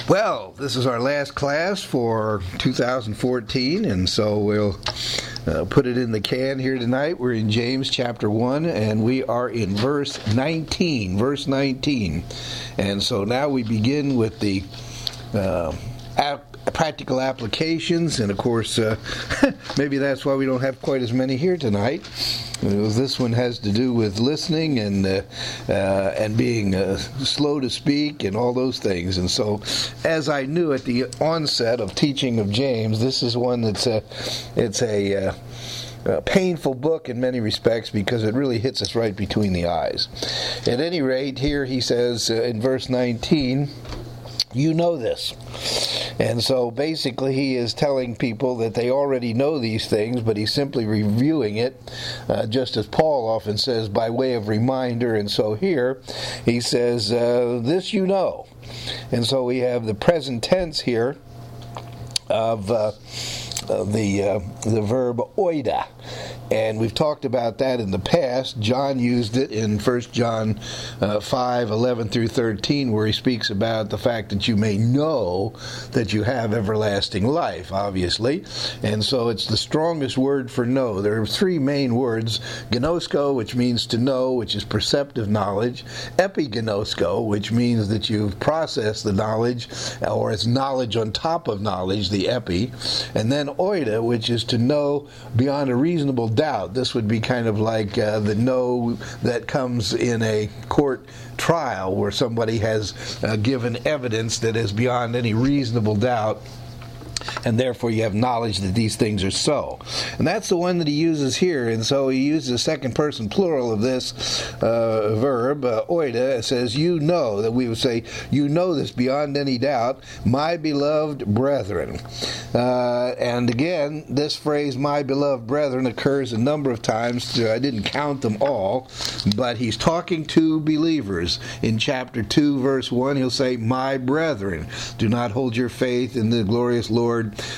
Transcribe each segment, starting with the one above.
Well, this is our last class for 2014, and so we'll put it in the can here tonight. We're in James chapter 1, and we are in verse 19. And so now we begin with the practical applications, and of course, maybe that's why we don't have quite as many here tonight. This one has to do with listening and being slow to speak and all those things. And so, as I knew at the onset of teaching of James, this is one that's a painful book in many respects because it really hits us right between the eyes. At any rate, here he says in verse 19, you know this. And so basically he is telling people that they already know these things, but he's simply reviewing it, just as Paul often says, by way of reminder. And so here he says, this you know. And so we have the present tense here of the verb oida. And we've talked about that in the past. John used it in 1 John 5:11 through 13, where he speaks about the fact that you may know that you have everlasting life, obviously. And so it's the strongest word for know. There are three main words: gnosko, which means to know, which is perceptive knowledge; epignosko, which means that you've processed the knowledge, or it's knowledge on top of knowledge, the epi; and then oida, which is to know beyond a reasonable doubt. This would be kind of like the know that comes in a court trial where somebody has given evidence that is beyond any reasonable doubt, and therefore you have knowledge that these things are so. And that's the one that he uses here. And so he uses the second person plural of this verb, oida. It says, you know, that we would say, you know this beyond any doubt, my beloved brethren. And again, this phrase, my beloved brethren, occurs a number of times. I didn't count them all, but he's talking to believers. In chapter 2, verse 1, he'll say, my brethren, do not hold your faith in the glorious Lord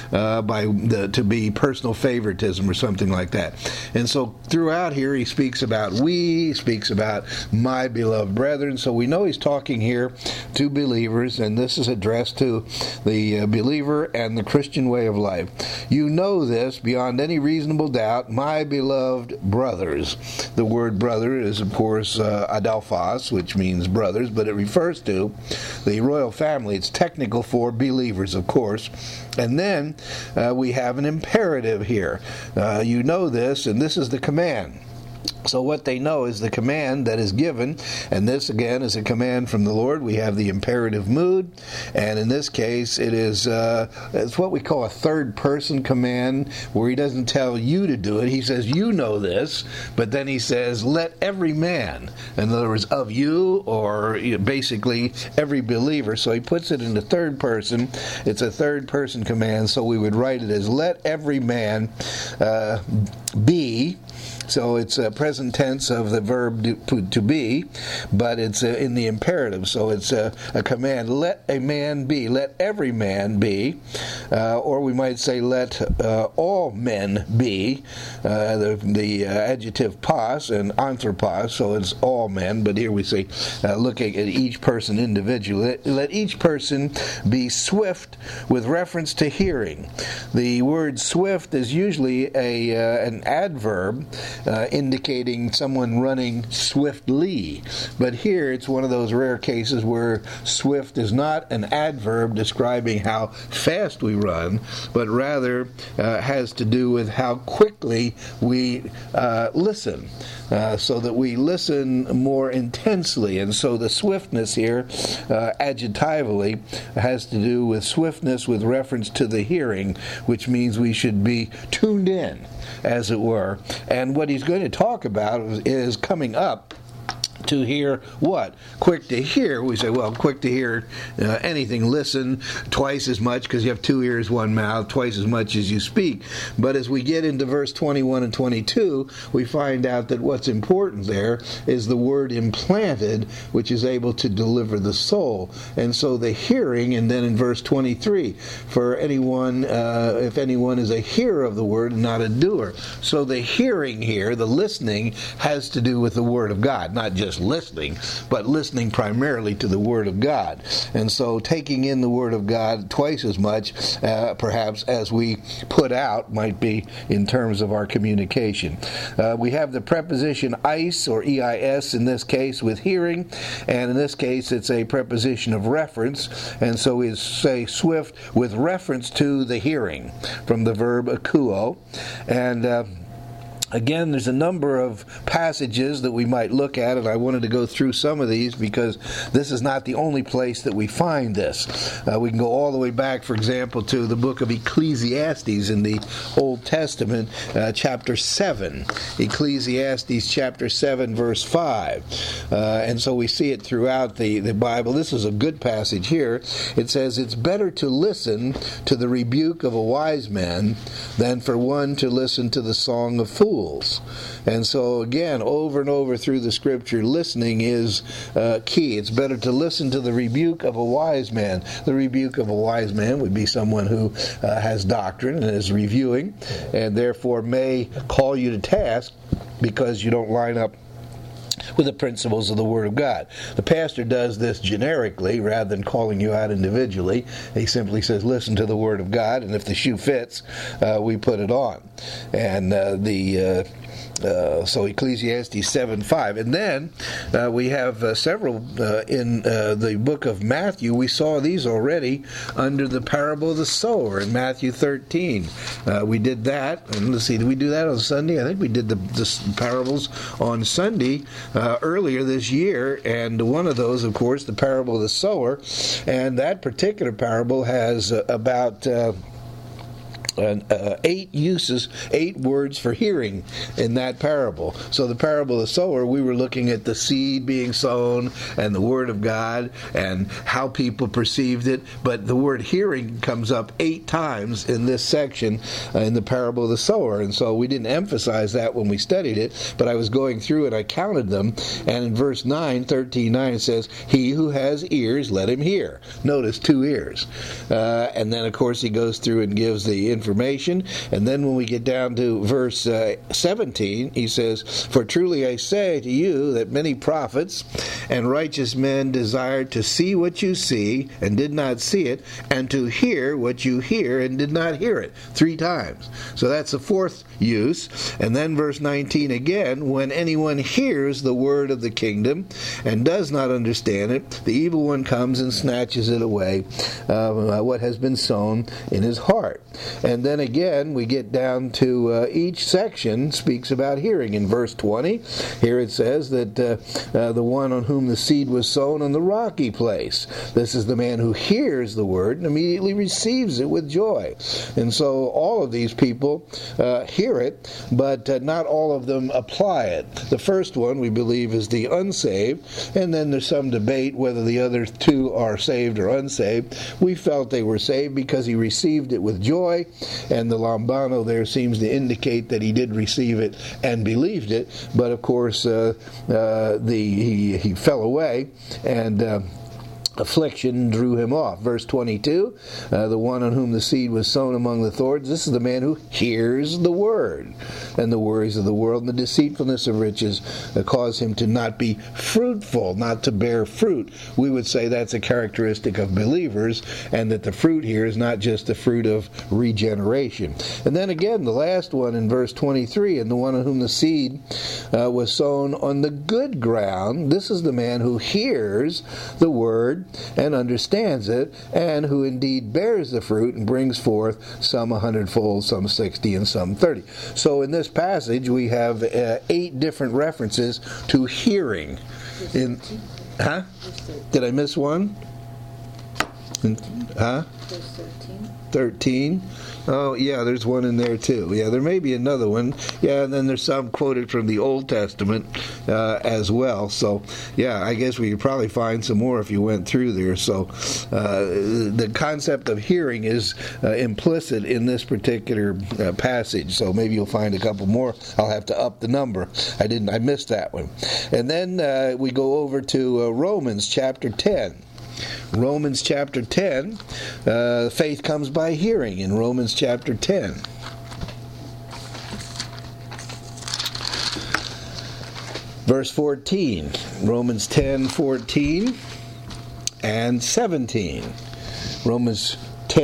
to be personal favoritism or something like that. And so throughout here he speaks about we, speaks about my beloved brethren. So we know he's talking here to believers, and this is addressed to the believer and the Christian way of life. You know this beyond any reasonable doubt, my beloved brothers. The word brother is, of course, adelphos, which means brothers, but it refers to the royal family. It's technical for believers, of course. And then we have an imperative here. You know this, and this is the command. So what they know is the command that is given, and this again is a command from the Lord. We have the imperative mood, and in this case it is it's what we call a third person command, where he doesn't tell you to do it. He says, you know this, but then he says, let every man, in other words, of you, or basically every believer. So he puts it in the third person. It's a third person command, so we would write it as let every man be. So it's a present tense of the verb to be, but it's in the imperative. So it's a command, let a man be, let every man be, or we might say let all men be, the adjective pas and anthropos, so it's all men, but here we say looking at each person individually. Let each person be swift with reference to hearing. The word swift is usually an adverb, indicating someone running swiftly. But here it's one of those rare cases where swift is not an adverb describing how fast we run, but rather has to do with how quickly we listen, so that we listen more intensely. And so the swiftness here, adjectively, has to do with swiftness with reference to the hearing, which means we should be tuned in, as it were. And what he's going to talk about is coming up to hear what? Quick to hear. We say, well, quick to hear anything. Listen twice as much, because you have two ears, one mouth, twice as much as you speak. But as we get into verse 21 and 22, we find out that what's important there is the word implanted, which is able to deliver the soul. And so the hearing, and then in verse 23, for anyone, if anyone is a hearer of the word and not a doer. So the hearing here, the listening, has to do with the word of God, not just just listening, but listening primarily to the Word of God. And so taking in the Word of God twice as much, perhaps, as we put out might be in terms of our communication. We have the preposition eis, or eis in this case, with hearing, and in this case it's a preposition of reference, and so we say swift with reference to the hearing, from the verb akuo. And again, there's a number of passages that we might look at, and I wanted to go through some of these because this is not the only place that we find this. We can go all the way back, for example, to the book of Ecclesiastes in the Old Testament, chapter 7. Ecclesiastes chapter 7, verse 5. And so we see it throughout the Bible. This is a good passage here. It says, "It's better to listen to the rebuke of a wise man than for one to listen to the song of fools." And so again, over and over through the Scripture, listening is key. It's better to listen to the rebuke of a wise man. The rebuke of a wise man would be someone who has doctrine and is reviewing, and therefore may call you to task because you don't line up with the principles of the Word of God. The pastor does this generically rather than calling you out individually. He simply says, listen to the Word of God, and if the shoe fits, we put it on. And so Ecclesiastes 7:5. And then we have several in the book of Matthew. We saw these already under the parable of the sower in Matthew 13. We did that. And let's see, did we do that on Sunday? I think we did the parables on Sunday earlier this year. And one of those, of course, the parable of the sower. And that particular parable has about 8 words for hearing in that parable. So the parable of the sower, we were looking at the seed being sown and the Word of God and how people perceived it, but the word hearing comes up 8 times in this section in the parable of the sower, and so we didn't emphasize that when we studied it, but I was going through and I counted them, and in verse 13:9 it says, "He who has ears, let him hear." Notice 2 ears. And then of course he goes through and gives the information. And then when we get down to verse 17, he says, "For truly I say to you that many prophets and righteous men desired to see what you see and did not see it, and to hear what you hear and did not hear it." 3 times. So that's the 4th use. And then verse 19 again, "When anyone hears the word of the kingdom and does not understand it, the evil one comes and snatches it away, what has been sown in his heart." And then again, we get down to each section speaks about hearing. In verse 20, here it says that the one on whom the seed was sown on the rocky place. This is the man who hears the word and immediately receives it with joy. And so all of these people hear it, but not all of them apply it. The first one, we believe, is the unsaved, and then there's some debate whether the other 2 are saved or unsaved. We felt they were saved because he received it with joy, and the Lambano there seems to indicate that he did receive it and believed it, but of course he fell away, and affliction drew him off. Verse 22, the one on whom the seed was sown among the thorns, this is the man who hears the word, and the worries of the world and the deceitfulness of riches cause him to not be fruitful, not to bear fruit. We would say that's a characteristic of believers, and that the fruit here is not just the fruit of regeneration. And then again, the last one in verse 23, and the one on whom the seed was sown on the good ground, this is the man who hears the word and understands it, and who indeed bears the fruit and brings forth some 100-fold, some 60, and some 30. So in this passage we have 8 different references to hearing. Did I miss one? Verse 13. Oh, yeah, there's one in there too. Yeah, there may be another one. Yeah, and then there's some quoted from the Old Testament as well. So, yeah, I guess we could probably find some more if you went through there. So, the concept of hearing is implicit in this particular passage. So maybe you'll find a couple more. I'll have to up the number. I missed that one. And then we go over to Romans chapter 10. Romans chapter 10, faith comes by hearing in Romans chapter 10. Verse 14, Romans 10:14 and 17. Romans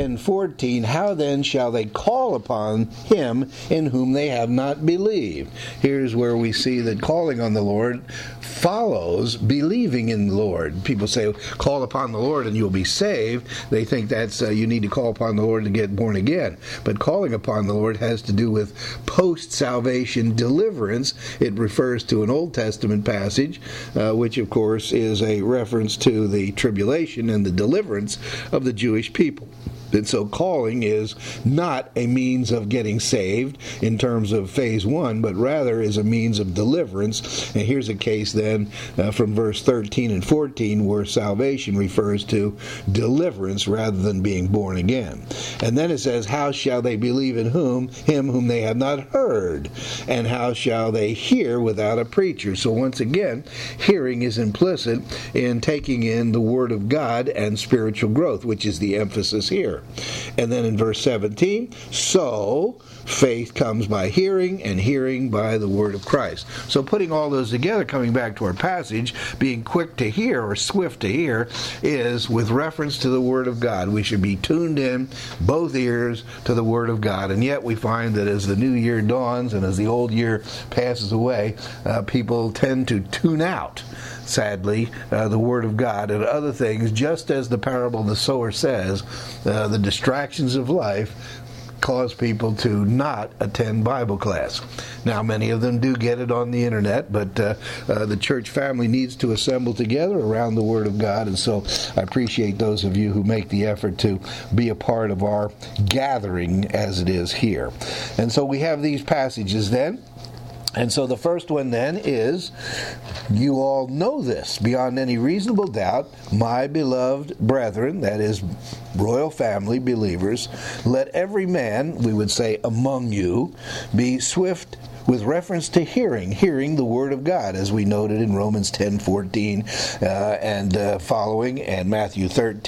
10:14, how then shall they call upon him in whom they have not believed? Here's where we see that calling on the Lord follows believing in the Lord. People say, call upon the Lord and you'll be saved. They think that's you need to call upon the Lord to get born again. But calling upon the Lord has to do with post-salvation deliverance. It refers to an Old Testament passage, which of course is a reference to the tribulation and the deliverance of the Jewish people. And so calling is not a means of getting saved in terms of phase 1, but rather is a means of deliverance. And here's a case then from verse 13 and 14 where salvation refers to deliverance rather than being born again. And then it says, how shall they believe in him whom they have not heard? And how shall they hear without a preacher? So once again, hearing is implicit in taking in the Word of God and spiritual growth, which is the emphasis here. And then in verse 17, so faith comes by hearing, and hearing by the word of Christ. So putting all those together, coming back to our passage, being quick to hear or swift to hear is with reference to the word of God. We should be tuned in, both ears, to the word of God. And yet we find that as the new year dawns and as the old year passes away, people tend to tune out, sadly, the Word of God and other things, just as the parable of the sower says, the distractions of life cause people to not attend Bible class. Now, many of them do get it on the internet, but the church family needs to assemble together around the Word of God, and so I appreciate those of you who make the effort to be a part of our gathering as it is here. And so we have these passages then. And so the first one then is, you all know this beyond any reasonable doubt, my beloved brethren, that is royal family believers, let every man, we would say among you, be swift with reference to hearing the Word of God, as we noted in Romans 10:14 and following, and Matthew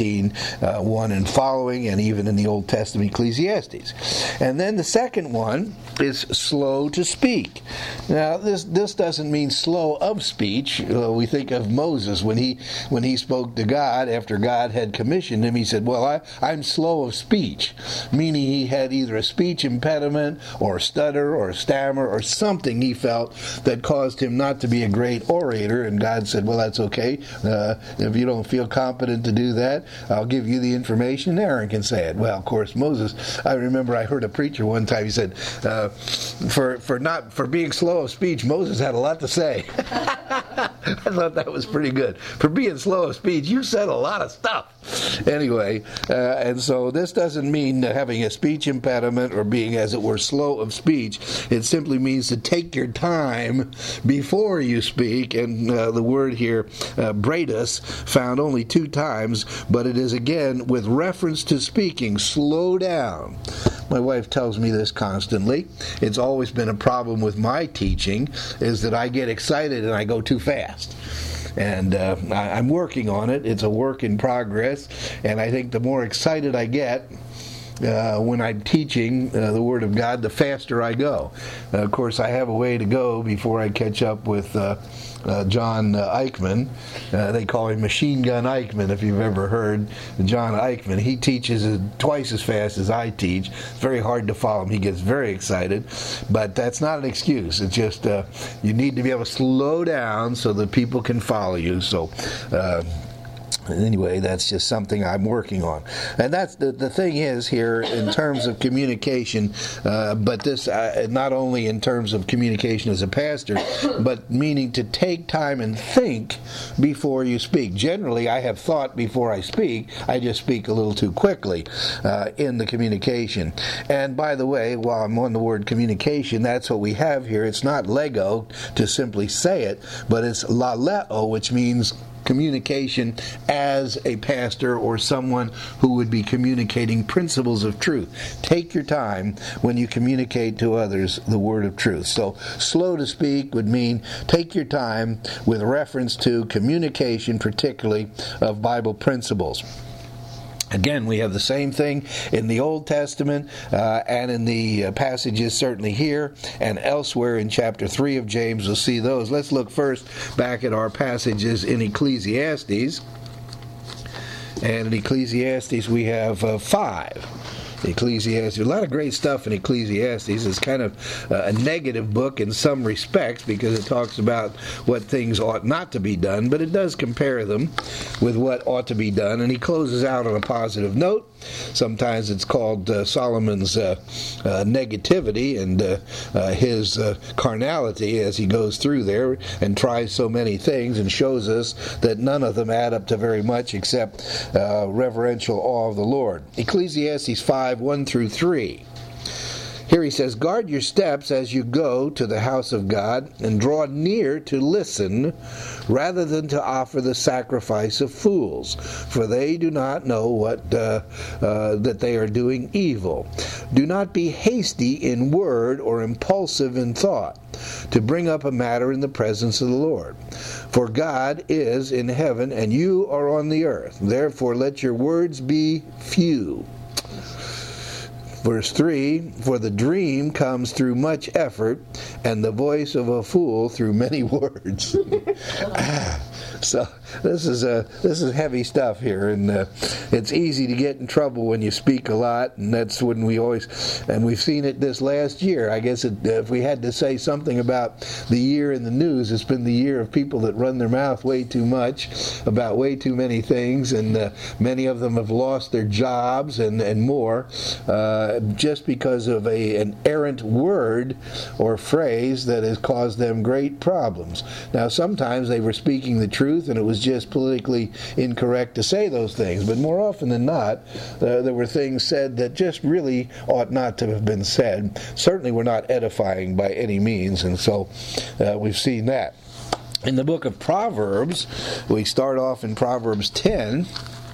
13:1 and following, and even in the Old Testament Ecclesiastes. And then the second one is slow to speak. Now, this doesn't mean slow of speech. We think of Moses when he spoke to God after God had commissioned him. He said, well, I'm slow of speech, meaning he had either a speech impediment or stutter or stammer or something he felt that caused him not to be a great orator. And God said, well, that's okay. If you don't feel competent to do that, I'll give you the information. Aaron can say it. Well, of course, Moses, I remember I heard a preacher one time, he said, for being slow of speech, Moses had a lot to say. I thought that was pretty good. For being slow of speech, you said a lot of stuff. Anyway, and so this doesn't mean having a speech impediment or being, as it were, slow of speech. It simply means to take your time before you speak. And the word here, braidus, found only 2 times, but it is again with reference to speaking. Slow down. My wife tells me this constantly. It's always been a problem with my teaching, is that I get excited and I go too fast. And I'm working on it. It's a work in progress. And I think the more excited I get when I'm teaching the Word of God, the faster I go. Of course, I have a way to go before I catch up with John Eichmann. They call him Machine Gun Eichmann, if you've ever heard John Eichmann. He teaches twice as fast as I teach. It's very hard to follow him. He gets very excited. But that's not an excuse. It's just you need to be able to slow down so that people can follow you. So anyway, that's just something I'm working on. And that's the thing is here in terms of communication, but this not only in terms of communication as a pastor, but meaning to take time and think before you speak. Generally, I have thought before I speak. I just speak a little too quickly in the communication. And by the way, while I'm on the word communication, that's what we have here. It's not Lego to simply say it, but it's laleo, which means communication as a pastor or someone who would be communicating principles of truth. Take your time when you communicate to others the word of truth. So slow to speak would mean take your time with reference to communication, particularly of Bible principles. Again, we have the same thing in the Old Testament and in the passages certainly here and elsewhere in chapter 3 of James. We'll see those. Let's look first back at our passages in Ecclesiastes. And in Ecclesiastes we have 5. Ecclesiastes. A lot of great stuff in Ecclesiastes. It's kind of a negative book in some respects because it talks about what things ought not to be done, but it does compare them with what ought to be done, and he closes out on a positive note. Sometimes it's called Solomon's negativity and his carnality as he goes through there and tries so many things and shows us that none of them add up to very much except reverential awe of the Lord. Ecclesiastes 5, 1 through 3. Here he says, "Guard your steps as you go to the house of God, and draw near to listen, rather than to offer the sacrifice of fools, for they do not know what that they are doing evil. Do not be hasty in word or impulsive in thought, to bring up a matter in the presence of the Lord. For God is in heaven, and you are on the earth. Therefore let your words be few." Verse 3, "For the dream comes through much effort, and the voice of a fool through many words." So this is heavy stuff here, and it's easy to get in trouble when you speak a lot, and that's when we've seen it this last year. I guess if we had to say something about the year in the news, it's been the year of people that run their mouth way too much about way too many things, and many of them have lost their jobs and more, just because of an errant word or phrase that has caused them great problems. Now, sometimes they were speaking the truth, and it was just politically incorrect to say those things. But more often than not, there were things said that just really ought not to have been said. Certainly were not edifying by any means, and so we've seen that. In the book of Proverbs, we start off in Proverbs 10.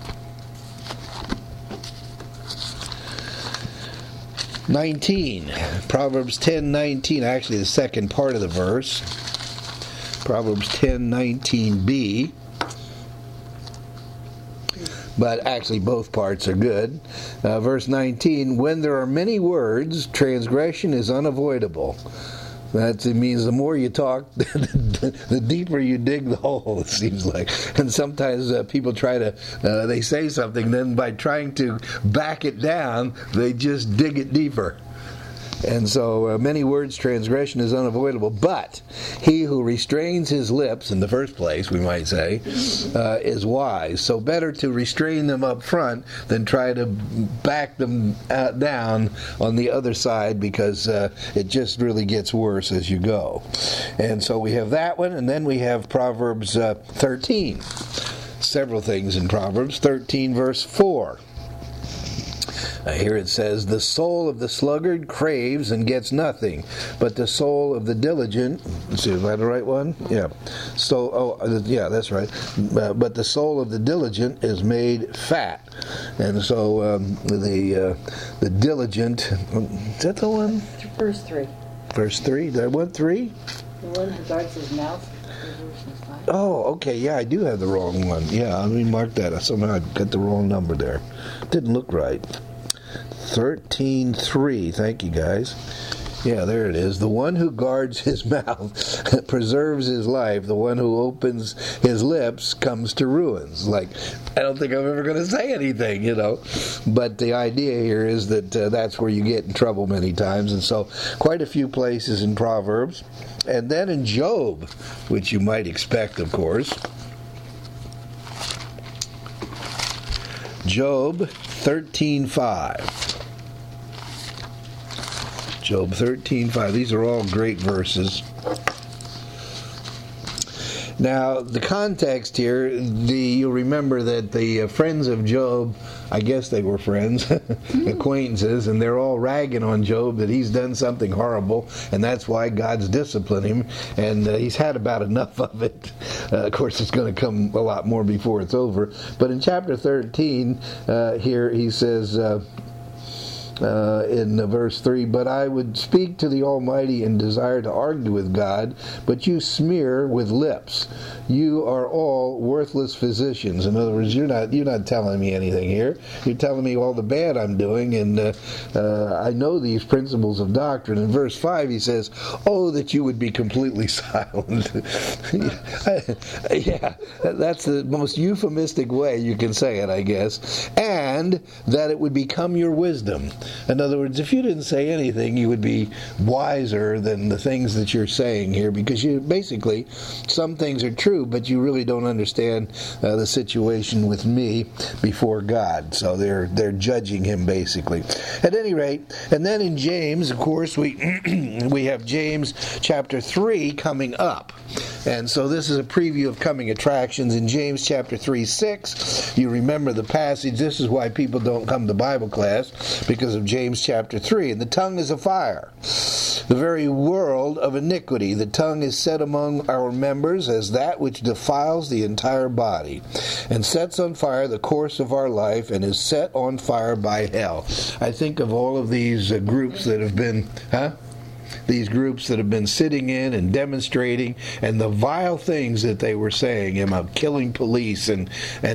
Proverbs 10:19, actually the second part of the verse. Proverbs 10:19b. But actually both parts are good. Verse 19, "When there are many words, transgression is unavoidable." It means the more you talk, the deeper you dig the hole, it seems like. And sometimes people try to, they say something, then by trying to back it down, they just dig it deeper. And so many words, transgression is unavoidable, but he who restrains his lips, in the first place, we might say, is wise. So better to restrain them up front than try to back them down on the other side, because it just really gets worse as you go. And so we have that one, and then we have Proverbs 13. Several things in Proverbs 13, verse 4. Here it says, "The soul of the sluggard craves and gets nothing, but the soul of the diligent," let's see, is that the right one? Yeah. Yeah, that's right. "But the soul of the diligent is made fat." And so the diligent, is that the one? Verse 3. Verse 3? Did I want 3? The one who guards his mouth. Oh, okay, yeah, I do have the wrong one. Yeah, let me mark that. Somehow I got the wrong number there. Didn't look right. 13:3. Thank you, guys. Yeah, there it is. "The one who guards his mouth preserves his life. The one who opens his lips comes to ruins." Like, I don't think I'm ever going to say anything, you know. But the idea here is that that's where you get in trouble many times. And so quite a few places in Proverbs. And then in Job, which you might expect, of course. Job 13:5. Job 13:5. These are all great verses. Now, the context here, you'll remember that the friends of Job, I guess they were friends, acquaintances, and they're all ragging on Job that he's done something horrible, and that's why God's disciplining him, and he's had about enough of it. Of course, it's going to come a lot more before it's over. But in chapter 13, here he says, in verse 3, but I would speak to the Almighty and desire to argue with God, but you smear with lips. You are all worthless physicians. In other words, you're not telling me anything here. You're telling me all the bad I'm doing, and I know these principles of doctrine. In verse 5 he says, oh, that you would be completely silent. Yeah, that's the most euphemistic way you can say it, I guess. And that it would become your wisdom. In other words, if you didn't say anything, you would be wiser than the things that you're saying here, because you basically, some things are true, but you really don't understand the situation with me before God. So they're judging him, basically. At any rate, and then in James, of course, we we have James chapter 3 coming up. And so this is a preview of coming attractions. In James chapter 3:6, you remember the passage. This is why people don't come to Bible class, because of James chapter 3. And the tongue is a fire, the very world of iniquity. The tongue is set among our members as that which defiles the entire body, and sets on fire the course of our life, and is set on fire by hell. I think of all of these groups that have been, these groups that have been sitting in and demonstrating, and the vile things that they were saying about killing police and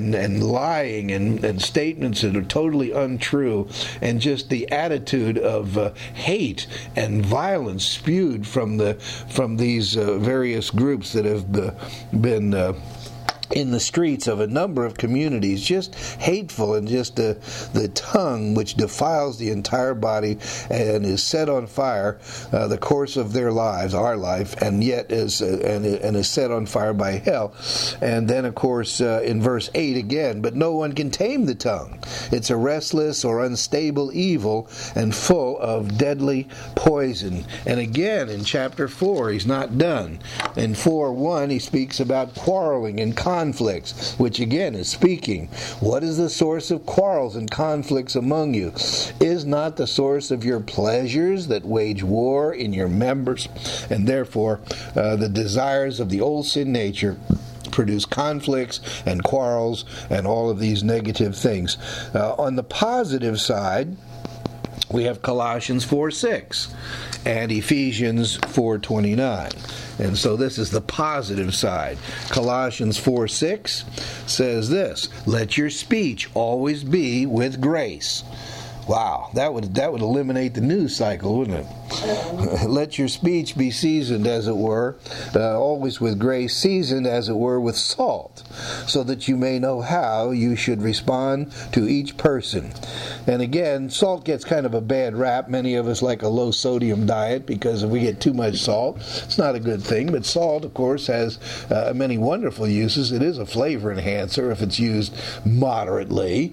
lying and statements that are totally untrue, and just the attitude of hate and violence spewed from these various groups that have been in the streets of a number of communities, just hateful, and just the tongue which defiles the entire body and is set on fire the course of their lives, our life, and yet is set on fire by hell. And then, of course, in verse 8 again, but no one can tame the tongue. It's a restless or unstable evil and full of deadly poison. And again, in chapter 4, he's not done. In 4:1, he speaks about quarreling and conflicts, which again is speaking. What is the source of quarrels and conflicts among you? Is not the source of your pleasures that wage war in your members? And therefore, the desires of the old sin nature produce conflicts and quarrels and all of these negative things. On the positive side, we have Colossians 4:6 and Ephesians 4:29. And so this is the positive side. Colossians 4:6 says this, let your speech always be with grace. Wow, that would eliminate the news cycle, wouldn't it? Let your speech be seasoned, as it were, always with grace, seasoned, as it were, with salt, so that you may know how you should respond to each person. And again, salt gets kind of a bad rap. Many of us like a low-sodium diet, because if we get too much salt, it's not a good thing. But salt, of course, has many wonderful uses. It is a flavor enhancer if it's used moderately.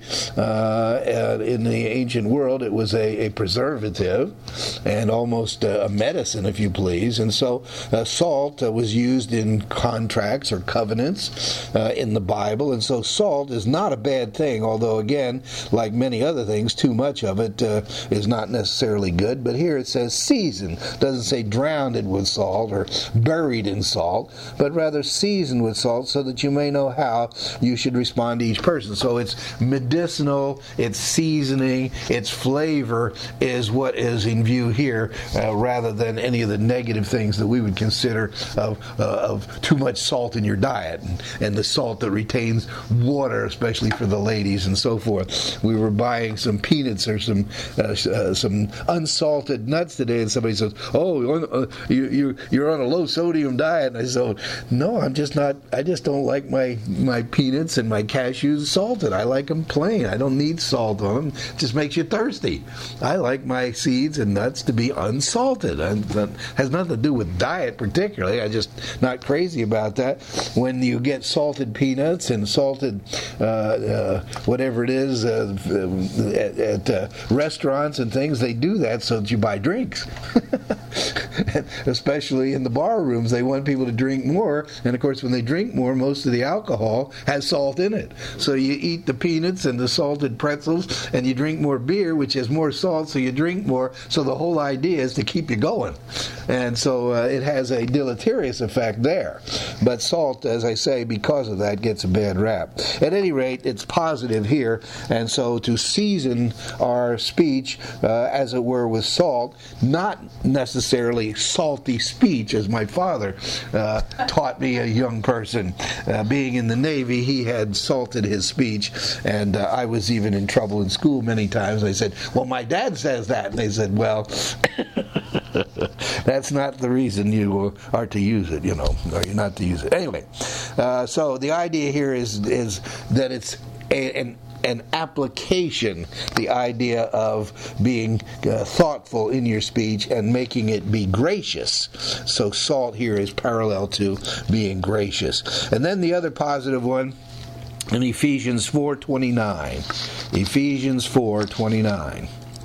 In the ancient world, it was a preservative and almost a medicine, if you please. And so salt was used in contracts or covenants in the Bible. And so salt is not a bad thing, although again, like many other things, too much of it is not necessarily good. But here it says seasoned. It doesn't say drowned with salt or buried in salt, but rather seasoned with salt, so that you may know how you should respond to each person. So it's medicinal, it's seasoning, its flavor is what is in view here, rather than any of the negative things that we would consider of too much salt in your diet, and the salt that retains water, especially for the ladies and so forth. We were buying some peanuts or some unsalted nuts today, and somebody says, "Oh, you're on a low sodium diet." And I said, "No, I'm just not. I just don't like my peanuts and my cashews salted. I like them plain. I don't need salt on them. It just makes you thirsty. I like my seeds and nuts to be unsalted. That has nothing to do with diet particularly. I'm just not crazy about that. When you get salted peanuts and salted whatever it is at restaurants and things, they do that so that you buy drinks. especially in the bar rooms. They want people to drink more, and of course when they drink more, most of the alcohol has salt in it. So you eat the peanuts and the salted pretzels, and you drink more beer, which has more salt, so you drink more. So the whole idea is to keep you going. And so it has a deleterious effect there. But salt, as I say, because of that, gets a bad rap. At any rate, it's positive here, and so to season our speech, as it were, with salt, not necessarily salty speech, as my father taught me, a young person. Being in the Navy, he had salted his speech, and I was even in trouble in school many times. I said, well, my dad says that. And they said, well, that's not the reason you are to use it, or you're not to use it. Anyway, so the idea here is that it's an application, the idea of being thoughtful in your speech and making it be gracious. So salt here is parallel to being gracious. And then the other positive one in Ephesians 4:29. Ephesians 4:29.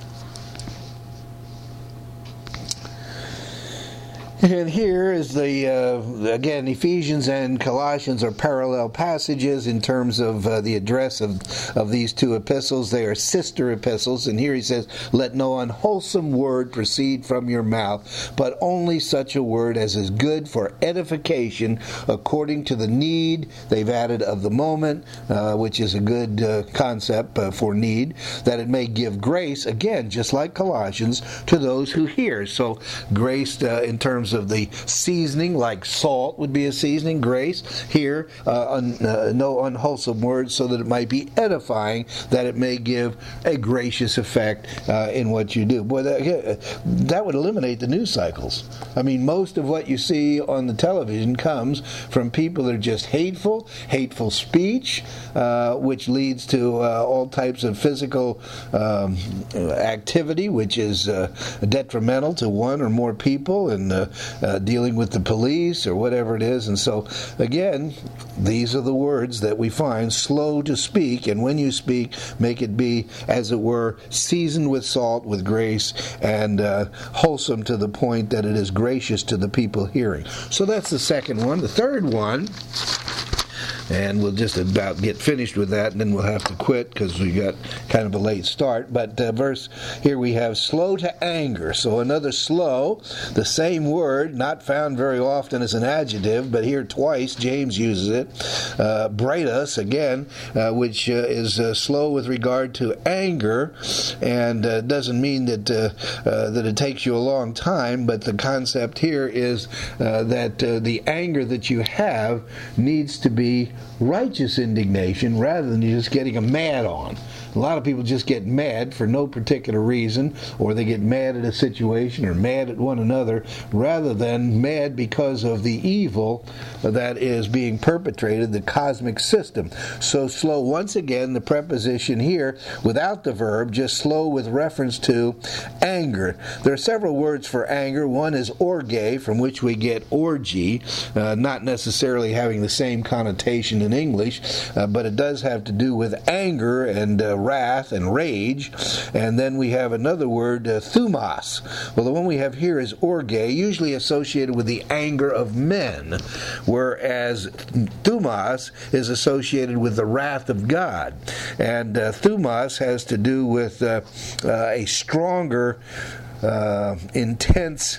And here is again, Ephesians and Colossians are parallel passages in terms of the address of these two epistles. They are sister epistles, and here he says, let no unwholesome word proceed from your mouth, but only such a word as is good for edification according to the need, they've added, of the moment, which is a good concept for need, that it may give grace, again, just like Colossians, to those who hear. So grace in terms of the seasoning, like salt would be a seasoning, grace here, no unwholesome words, so that it might be edifying, that it may give a gracious effect in what you do. Boy, that would eliminate the news cycles. I mean, most of what you see on the television comes from people that are just hateful speech, which leads to all types of physical activity, which is detrimental to one or more people, and dealing with the police or whatever it is. And so, again, these are the words that we find: slow to speak, and when you speak, make it be, as it were, seasoned with salt, with grace, and wholesome to the point that it is gracious to the people hearing. So that's the second one. The third one, and we'll just about get finished with that, and then we'll have to quit because we got kind of a late start. But verse here we have slow to anger. So another slow, the same word, not found very often as an adjective, but here twice James uses it. Brados, again, which is slow with regard to anger, and doesn't mean that it takes you a long time, but the concept here is that the anger that you have needs to be righteous indignation rather than you just getting a mad on. A lot of people just get mad for no particular reason, or they get mad at a situation or mad at one another, rather than mad because of the evil that is being perpetrated, the cosmic system. So slow, once again, the preposition here without the verb, just slow with reference to anger. There are several words for anger. One is orge, from which we get orgy, not necessarily having the same connotation in English, but it does have to do with anger and wrath and rage. And then we have another word, thumos. Well, the one we have here is orge, usually associated with the anger of men, whereas thumos is associated with the wrath of God. And thumos has to do with a stronger, intense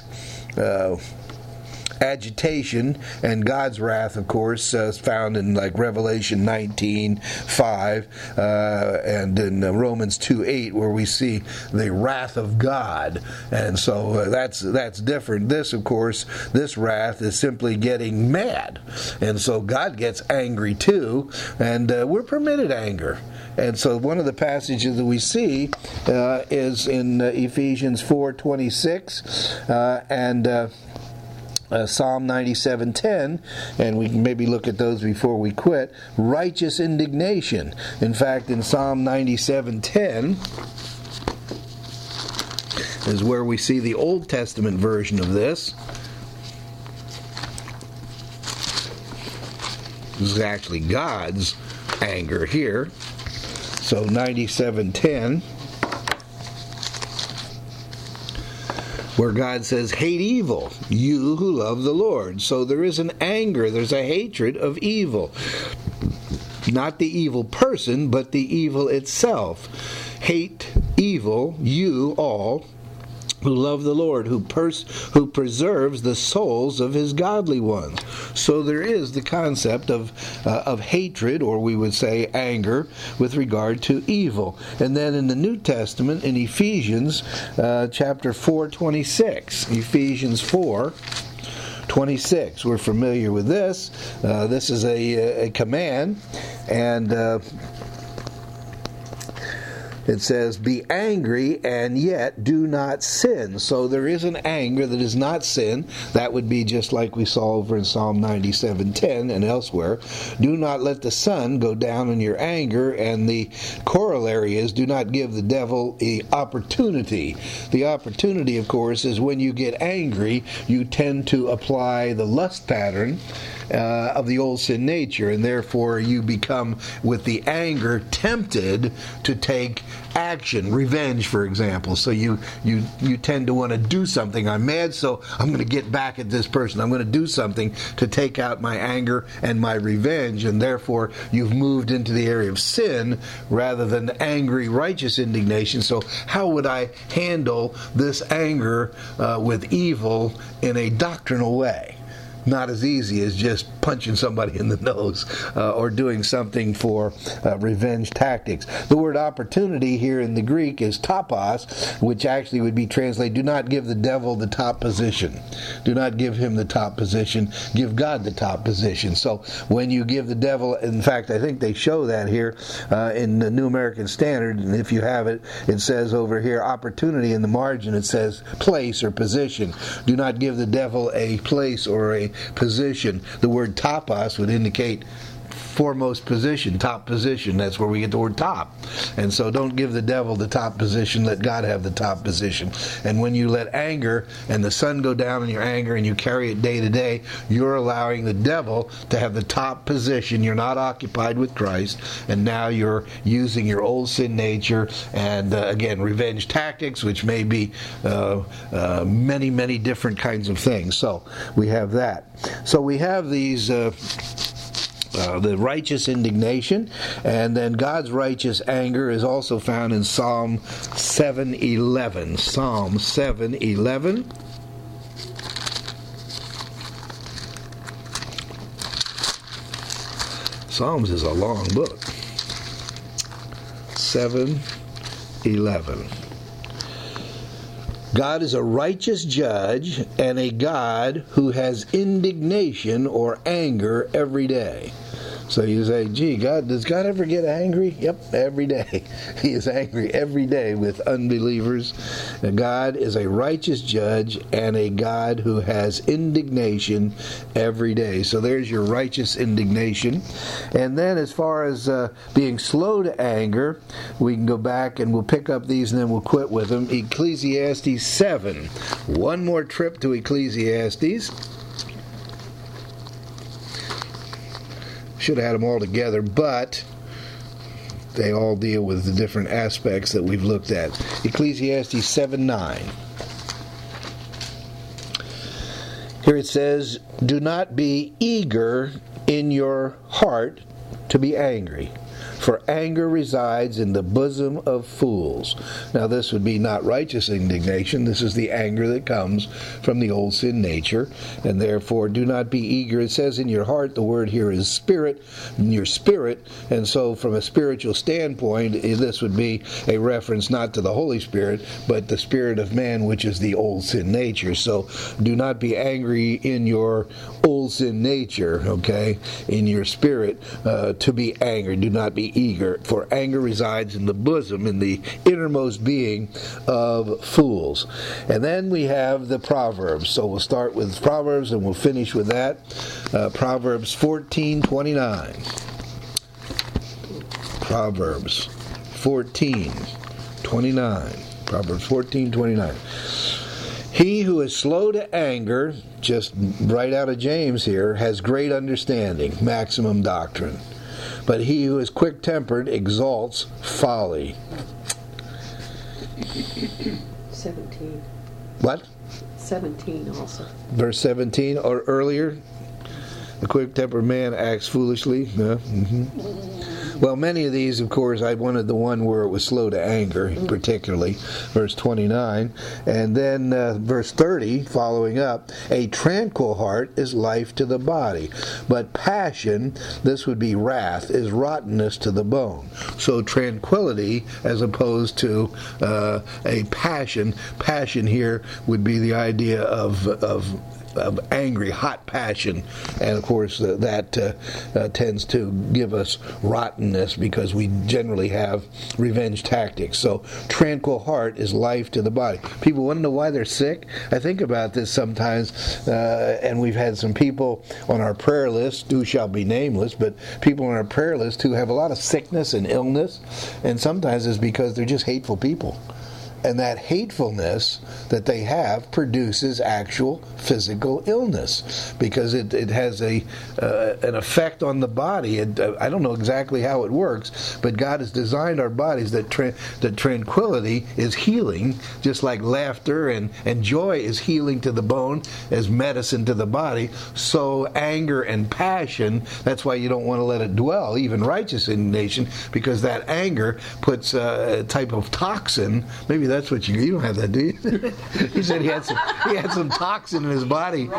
agitation, and God's wrath, of course, is found in like Revelation 19:5 and in Romans 2:8, where we see the wrath of God. And so that's different. This, of course, this wrath is simply getting mad, and so God gets angry too, and we're permitted anger. And so one of the passages that we see is in Ephesians 4:26 and Psalm 97:10, and we can maybe look at those before we quit. Righteous indignation. In fact, in Psalm 97:10 is where we see the Old Testament version of this. This is actually God's anger here. So 97:10. where God says, hate evil, you who love the Lord. So there is an anger, there's a hatred of evil. Not the evil person, but the evil itself. Hate evil, you all who love the Lord, who preserves the souls of his godly ones. So there is the concept of hatred, or we would say anger, with regard to evil. And then in the New Testament, in Ephesians chapter 4:26, Ephesians 4:26, we're familiar with this. This is a command, and it says, be angry and yet do not sin. So there is an anger that is not sin. That would be just like we saw over in Psalm 97:10 and elsewhere. Do not let the sun go down in your anger. And the corollary is, do not give the devil the opportunity. The opportunity, of course, is when you get angry, you tend to apply the lust pattern of the old sin nature, and therefore you become, with the anger, tempted to take action, revenge, for example. So you tend to want to do something. I'm mad, so I'm going to get back at this person. I'm going to do something to take out my anger and my revenge, and therefore you've moved into the area of sin rather than angry, righteous indignation. So how would I handle this anger with evil in a doctrinal way? Not as easy as just punching somebody in the nose or doing something for revenge tactics. The word opportunity here in the Greek is topos, which actually would be translated, do not give the devil the top position. Do not give him the top position. Give God the top position. So when you give the devil, in fact, I think they show that here in the New American Standard, and if you have it, it says over here, opportunity in the margin, it says place or position. Do not give the devil a place or a position. The word topos would indicate foremost position, top position. That's where we get the word top. And so don't give the devil the top position, let God have the top position. And when you let anger and the sun go down in your anger and you carry it day to day, you're allowing the devil to have the top position. You're not occupied with Christ, and now you're using your old sin nature and again, revenge tactics, which may be many, many different kinds of things. So we have that. So we have these the righteous indignation, and then God's righteous anger is also found in Psalm 7:11. Psalm 7:11. Psalms is a long book. 7:11. God is a righteous judge and a God who has indignation or anger every day. So you say, gee, does God ever get angry? Yep, every day. He is angry every day with unbelievers. And God is a righteous judge and a God who has indignation every day. So there's your righteous indignation. And then as far as being slow to anger, we can go back and we'll pick up these and then we'll quit with them. Ecclesiastes 7. One more trip to Ecclesiastes. Should have had them all together, but they all deal with the different aspects that we've looked at. Ecclesiastes 7:9. Here it says, do not be eager in your heart to be angry, for anger resides in the bosom of fools. Now this would be not righteous indignation. This is the anger that comes from the old sin nature. And therefore do not be eager. It says in your heart. The word here is spirit. In your spirit. And so from a spiritual standpoint, this would be a reference not to the Holy Spirit, but the spirit of man, which is the old sin nature. So do not be angry in your old sin nature, okay? In your spirit to be angry. Do not be eager, for anger resides in the bosom, in the innermost being of fools. And then we have the Proverbs. So we'll start with Proverbs and we'll finish with that. Proverbs 14:29. Proverbs 14:29. Proverbs 14:29. He who is slow to anger, just right out of James here, has great understanding, maximum doctrine. But he who is quick-tempered exalts folly. 17. What? 17 also. Verse 17 or earlier. The quick-tempered man acts foolishly. Yeah. Well, many of these, of course, I wanted the one where it was slow to anger, particularly, verse 29. And then verse 30, following up, a tranquil heart is life to the body, but passion, this would be wrath, is rottenness to the bone. So tranquility as opposed to a passion. Passion here would be the idea of angry, hot passion, and of course that tends to give us rottenness because we generally have revenge tactics. So tranquil heart is life to the body. People want to know why they're sick. I think about this sometimes, and we've had some people on our prayer list who shall be nameless, but people on our prayer list who have a lot of sickness and illness, and sometimes it's because they're just hateful people. And that hatefulness that they have produces actual physical illness because it has an effect on the body. I don't know exactly how it works, but God has designed our bodies that tranquility is healing, just like laughter and joy is healing to the bone as medicine to the body. So anger and passion, that's why you don't want to let it dwell, even righteous indignation, because that anger puts a type of toxin. Maybe that's what you don't have that, do you? He said he had some toxin in his body.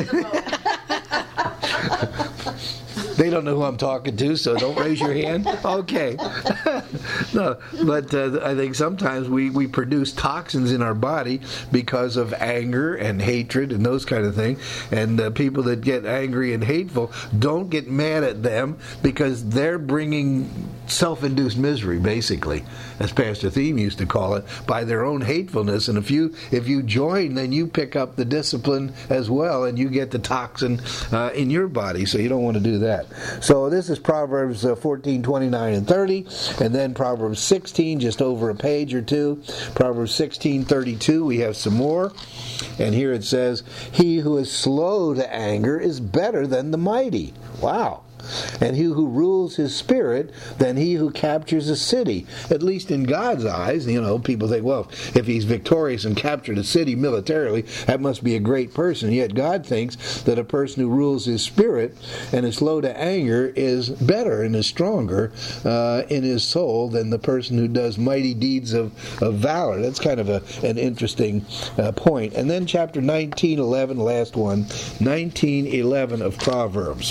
They don't know who I'm talking to, so don't raise your hand. Okay. No, but I think sometimes we produce toxins in our body because of anger and hatred and those kind of things. And people that get angry and hateful, don't get mad at them because they're bringing self-induced misery, basically, as Pastor Thiem used to call it, by their own hatefulness. And if you join, then you pick up the discipline as well, and you get the toxin in your body. So you don't want to do that. So this is Proverbs 14, 29, and 30, and then Proverbs 16, just over a page or two. Proverbs 16, 32, we have some more. And here it says, he who is slow to anger is better than the mighty. Wow. And he who rules his spirit than he who captures a city. At least in God's eyes, people think, well, if he's victorious and captured a city militarily, that must be a great person. Yet God thinks that a person who rules his spirit and is slow to anger is better and is stronger in his soul than the person who does mighty deeds of valor. That's kind of an interesting point. And then chapter 19:11, last one, 19:11 of Proverbs.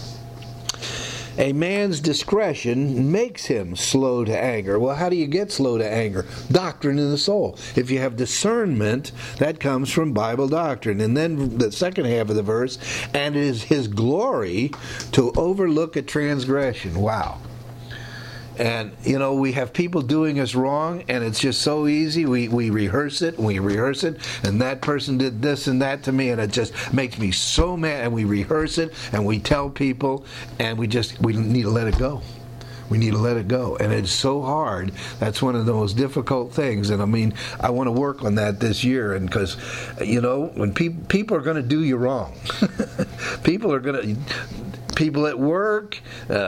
A man's discretion makes him slow to anger. Well, how do you get slow to anger? Doctrine in the soul. If you have discernment, that comes from Bible doctrine. And then the second half of the verse, and it is his glory to overlook a transgression. Wow. And, we have people doing us wrong, and it's just so easy. We rehearse it, and that person did this and that to me, and it just makes me so mad. And we rehearse it, and we tell people, and we need to let it go. We need to let it go. And it's so hard. That's one of the most difficult things. And I want to work on that this year. And because, when people are going to do you wrong, people at work,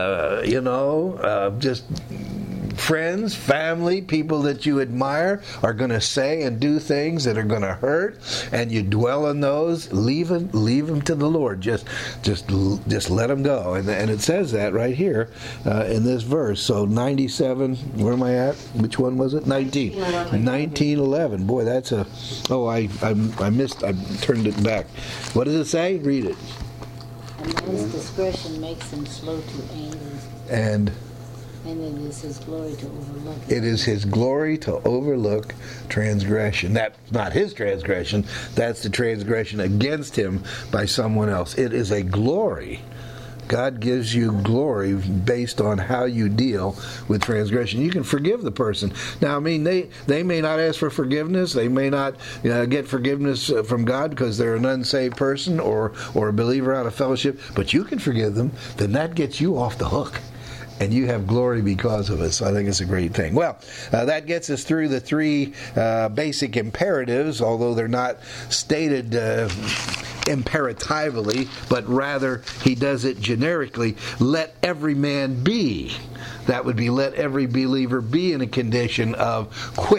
just friends, family, people that you admire are going to say and do things that are going to hurt, and you dwell on those. Leave them to the Lord. Just let them go. And it says that right here in this verse. So 97. Where am I at? Which one was it? 19. 19:11. Boy, that's I missed. I turned it back. What does it say? Read it. A man's discretion makes him slow to anger. And it is his glory to overlook. It is his glory to overlook transgression. That's not his transgression. That's the transgression against him by someone else. It is a glory. God gives you glory based on how you deal with transgression. You can forgive the person. Now, they may not ask for forgiveness. They may not get forgiveness from God because they're an unsaved person or a believer out of fellowship, but you can forgive them. Then that gets you off the hook. And you have glory because of it. So I think it's a great thing. Well, that gets us through the three basic imperatives, although they're not stated imperatively, but rather he does it generically. Let every man be. That would be let every believer be in a condition of quick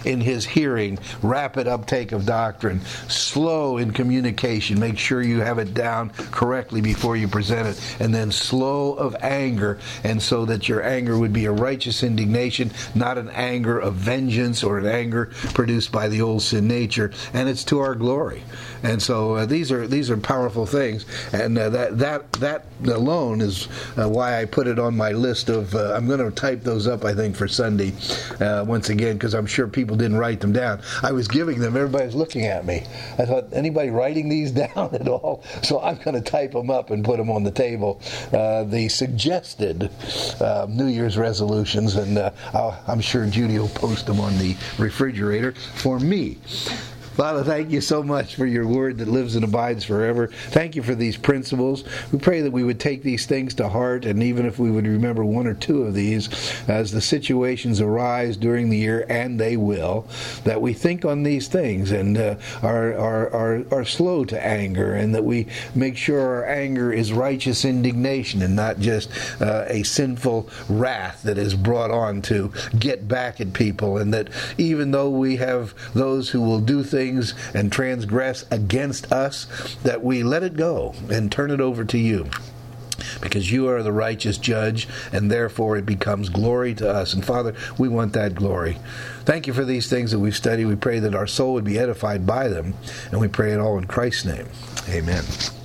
in his hearing, rapid uptake of doctrine, slow in communication, make sure you have it down correctly before you present it, and then slow of anger, and so that your anger would be a righteous indignation, not an anger of vengeance or an anger produced by the old sin nature, and it's to our glory. And so these are powerful things, and that alone is why I put it on my list of. I'm going to type those up, I think, for Sunday once again, because I'm sure people didn't write them down. I was giving them, everybody's looking at me. I thought, anybody writing these down at all? So I'm going to type them up and put them on the table. The suggested New Year's resolutions, and I'm sure Judy will post them on the refrigerator for me. Father, thank you so much for your word that lives and abides forever. Thank you for these principles. We pray that we would take these things to heart, and even if we would remember one or two of these as the situations arise during the year, and they will, that we think on these things and are slow to anger, and that we make sure our anger is righteous indignation and not just a sinful wrath that is brought on to get back at people, and that even though we have those who will do things and transgress against us, that we let it go and turn it over to you, because you are the righteous judge, and therefore it becomes glory to us. And Father, we want that glory. Thank you for these things that we've studied. We pray that our soul would be edified by them, and we pray it all in Christ's name. Amen.